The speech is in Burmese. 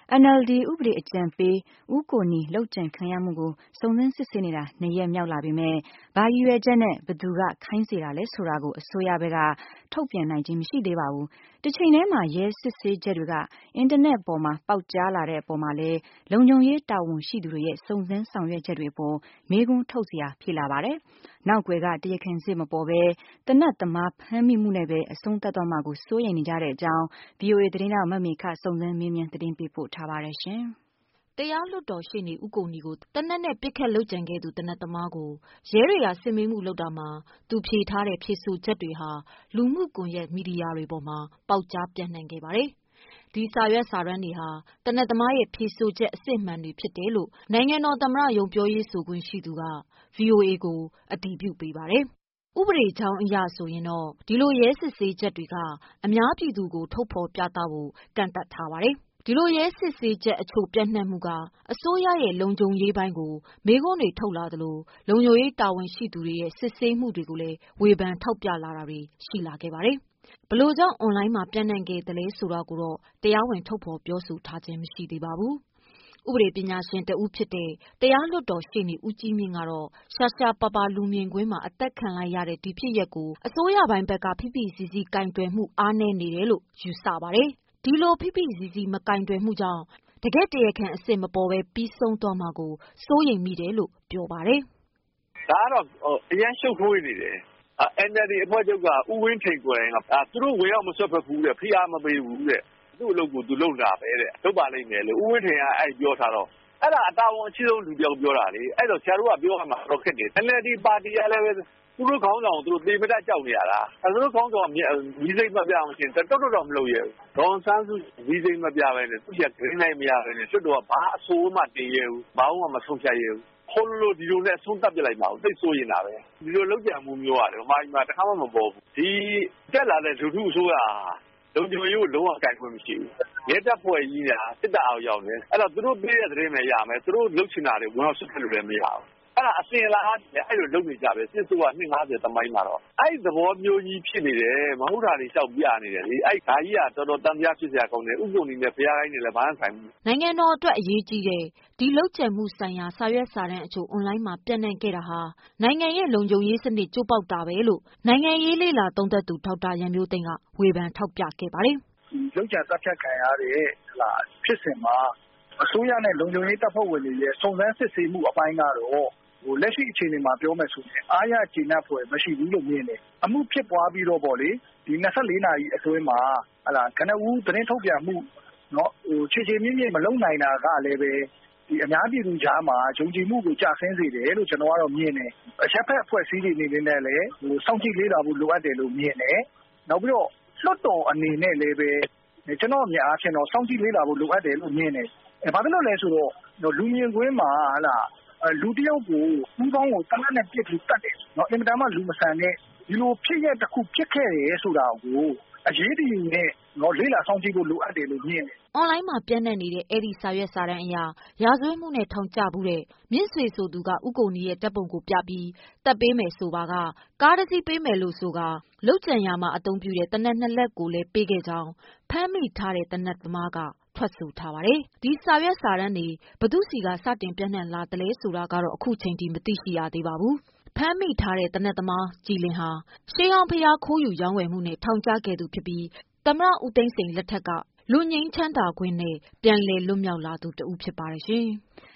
NLD ဥပဒေအကြံပေးဦးကိုနီလုပ်ကြံခံရမှုကိုစုံစမ်းစစ်ဆေးနေတာ2 ရက်မြောက်လာပေမဲ့ဘာရည်ရွယ်ချက်နဲ့ဘသူကခိုင်းစေတာလဲဆိုတာကိုအစိုးရဘက်ကထုတ်ပြန်နိုင်ခြင်းမရှိသေးပါဘူး။တစ်ချိန်တည်းမှာရဲစစ်ဆေးချက်တွေကအင်တာနက်ပေါ်မှာပေါက်ကြားလာတဲ့အပေါ်မှာလဲလုံခြုံရေးတာဝန်ရှိသူတွေရဲ့စုံစမ်းဆောင်ရွက်ချက်တွေအပေါ်မေးခွန်းထုတ်စရာဖြစ်လာပါတယ်။နောက်ွယ်ကတရားခံစစ်မပေါ်ဘဲတနတ်သမားဖမ်းမိမှုနဲ့ပဲအဆုံးသတ်သွားမှာကိုစိုးရိမ်နေကြတဲ့အကြောင်း VOA သတင်းတောက်မမေခစုံစမ်းမေးမြန်းသတင်းပေးပို့ထားပါတယ်ရှင်။တရားလွှတ်တော်ရှေ့နေဦးကိုနီကိုသေနတ်နဲ့ပစ်ခတ်လုပ်ကြံခဲ့သူသေနတ်သမားကိုရဲတွေကစစ်မေးမှုလုပ်တာမှာသူဖြေထားတဲ့ဖြေဆိုချက်တွေဟာလူမှုကွန်ရက်မီဒီယာတွေပေါ်မှာပေါက်ကြားပြန့်နှံ့ခဲ့ပါတယ်။ဒီစာရွက်စာတမ်းတွေဟာသေနတ်သမားရဲ့ဖြေဆိုချက်အစစ်အမှန်တွေဖြစ်တယ်လို့နိုင်ငံတော်သမ္မတရုံးပြောရေးဆိုခွင့်ရှိသူက VOA ကိုအတည်ပြုပေးပါတယ်။ဥပဒေကြောင်းအရဆိုရင်တော့ဒီလိုရဲစစ်ဆေးချက်တွေကအများပြည်သူကိုထုတ်ဖော်ပြသဖို့ကန့်သတ်ထားပါတယ်။ဒီလိုရဲစစ်ဆေးချက်အချို့ပြန့်နှံ့မှုကအစိုးရရဲ့လုံခြုံရေးပိုင်းကိုမေးခွန်းတွေထုတ်လာသလိုလုံခြုံရေးတာဝန်ရှိသူတွေရဲ့စစ်ဆေးမှုတွေကိုလည်းဝေဖန်ထောက်ပြလာတာတွေရှိလာခဲ့ပါတယ်။ဘလို့ကြောင့်အွန်လိုင်းမှာပြန့်နှံ့ခဲ့သလဲဆိုတာကိုတော့တရားဝင်ထုတ်ဖော်ပြောဆိုထားခြင်းမရှိသေးပါဘူး။ဥပဒေပညာရှင်တဦးဖြစ်တဲ့တရားလွှတ်တော်ရှေ့နေဦးကြီးမြင့်ကတော့ရှာရှာပါပါလူမြင်ကွင်းမှာအသက်ခံလိုက်ရတဲ့ဒီဖြစ်ရပ်ကိုအစိုးရပိုင်းဘက်ကဖိဖိစီးစီးကင်တွယ်မှုအားနည်းနေတယ်လို့ယူဆပါတယ်။ဒီလိုဖိဖိစီးစီးမကင်တွယ်မှုကြောင့်တကယ့်တရားခံအစစ်မပေါ်ဘဲပြီးဆုံးသွားမှာကိုစိုးရိမ်မိတယ်လို့ပြောပါတယ်။ဒါကတော့အရန်ရှုပ်ထွေးနေတယ်။ NLD အဖွဲ့ချုပ်ကဦးဝင်းထိန်ကိုယ်တိုင်ကသူတို့ဝင်ရောက်မဆွတ်ဖက်ဘူးတဲ့ဖိအားမပေးဘူးတဲ့သူ့အလုပ်ကိုသူလုပ်တာပဲတဲ့လုပ်ပါလိမ့်မယ်လို့ဦးဝင်းထိန်ကအဲ့ပြောထားတော့အဲ့ဒါအတာဝန်အရှိဆုံးလူတယောက်ပြောတာလေအဲ့တော့ဆရာတို့ကပြောရမှာတော့ခက်တယ် NLD ပါတီကလည်းပဲသူတို့ခေါင်းဆောင်သူတို့သေမတတ်ကြောက်နေရတာသူတို့ခေါင်းဆောင်ကြီးစိတ်မပြအောင်ရှင်တော်တော်မလုပ်ရဘူးဒေါန်ဆန်းစုကြီးစိတ်မပြပဲနဲ့သူကဂရင်းနိုင်မရပဲနဲ့ကျွတ်တော့ဘာအဆိုးမှတင်ရဘူးဘာမှမဆုံးဖြတ်ရဘူးခေါ်လို့ဒီလိုနဲ့အဆုံးသတ်ပြလိုက်ပါဦးသိဆိုရင်တာပဲဒီလိုလောက်ကြံမှုမျိုးရတယ်ဗမာပြည်မှာတစ်ခါမှမပေါ်ဘူးဒီတက်လာတဲ့လူထုအစိုးရလုံခြုံရေးကိုလုံးဝကင်ခွင့်မရှိဘူးရဲတပ်ဖွဲ့ကြီးကစစ်တပ်အောင်ရောက်နေအဲ့တော့သူတို့ပေးတဲ့သတင်းပဲရမယ်သူတို့လှုပ်ချင်တာတွေဝင်အောင်ဆွတ်ဖက်လို့လည်းမရဘူးအဲ့ဒါအစင်လာအဲ့လိုလုပ်နေကြပဲစစ်စိုးက250သမိုင်းမှာတော့အဲ့သဘောမျိုးကြီးဖြစ်နေတယ်မဟုတ်တာတွေလျှောက်ပြနေတယ်လေအဲ့ဓာကြီးကတော်တော်တန်တရားဖြစ်စရာကောင်းတယ်ဥပ္ပုံနေနဲ့ဘုရားတိုင်းနေလည်းဘာမှဆိုင်ဘူးနိုင်ငံတော်အတွက်အရေးကြီးတဲ့ဒီလုပ်ကြံမှုဆိုင်ရာစာရွက်စာတမ်းအချို့အွန်လိုင်းမှာပြန့်နှံ့ခဲ့တာဟာနိုင်ငံရဲ့လုံခြုံရေးစနစ်ကျိုးပေါက်တာပဲလို့နိုင်ငံရေးလေ့လာသုံးသပ်သူဒေါက်တာရန်မျိုးသိမ်းကဝေဖန်ထောက်ပြခဲ့ပါတယ်။လုပ်ကြံတပ်ဖြတ်ခံရတဲ့ဖြစ်စဉ်မှာအစိုးရနဲ့လုံခြုံရေးတပ်ဖွဲ့ဝင်တွေရဲ့စုံစမ်းစစ်ဆေးမှုအပိုင်းကတော့လက်ရှိအခြေအနေမှာပြောမယ်ဆိုရင်အားရကျေနပ်ဖွယ်မရှိဘူးလို့မြင်တယ်။အမှုဖြစ်ပွားပြီးတော့ပေါ့လေဒီ24နာရီအတွင်းမှာကနဦးသတင်းထုတ်ပြန်မှုခြေမြင့်မလုံနိုင်တာကလည်းပဲဒီအများပြည်သူကြားမှာယုံကြည်မှုကိုကျဆင်းစေတယ်လို့ကျွန်တော်ကတော့မြင်တယ်။အချက်ဖက်အဖွဲ့အစည်းတွေအနေနဲ့လည်းစောင့်ကြည့်လေ့လာဖို့လိုအပ်တယ်လို့မြင်တယ်။နောက်ပြီးတော့လွှတ်တော်အနေနဲ့လည်းပဲကျွန်တော်အမြင်အားဖြင့်တော့စောင့်ကြည့်လေ့လာဖို့လိုအပ်တယ်လို့မြင်တယ်။ဘာဖြစ်လို့လဲဆိုတော့လူမြင်ကွင်းမှာလူတယောက်ကိုဦးခေါင်းကိုတနတ်နဲ့ပစ်ပြီးတတ်တယ်အင်မတန်မှလူမဆန်တဲ့ဒီလိုဖြစ်ရတစ်ခုဖြစ်ခဲ့တယ်ဆိုတာကိုအရေးတယူနဲ့လေ့လာစောင့်ကြည့်ဖို့လိုအပ်တယ်လို့မြင်တယ်။အွန်လိုင်းမှာပြန့်နှံ့နေတဲ့အဲ့ဒီစာရွက်စာတမ်းအရရာဇဝတ်မှုနဲ့ထောင်ကျမှုတဲ့မြင့်ဆွေဆိုသူကဦးကိုနီရဲ့တပ်ပုံကိုပြပြီးတပ်ပေးမယ်ဆိုပါကကားတစ်စီးပေးမယ်လို့ဆိုကလုတ်ကြံရမှာအသုံးပြုတဲ့တနက်2လက်ကိုလည်းပေးခဲ့ကြောင်းဖမ်းမိထားတဲ့တနက်သမားကထွက်ဆိုထားပါတယ်။ဒီစာရွက်စာတမ်းတွေဘသူစီကစတင်ပြန့်နှံ့လာတယ်လဲဆိုတာကတော့အခုချိန်ထိမသိရှိရသေးပါဘူး။ဖမ်းမိထားတဲ့တနက်သမားကြည်လင်ဟာရှေးဟောင်းဖျားခိုးယူရောင်းဝယ်မှုနဲ့ထောင်ကျခဲ့သူဖြစ်ပြီးသမ္မတဦးသိန်းစိန်လက်ထက်ကလူငြိမ်းချမ်းသာခွင့်နဲ့ပြန်လည်လွတ်မြောက်လာသူတဦးဖြစ်ပါတယ်ရှင်။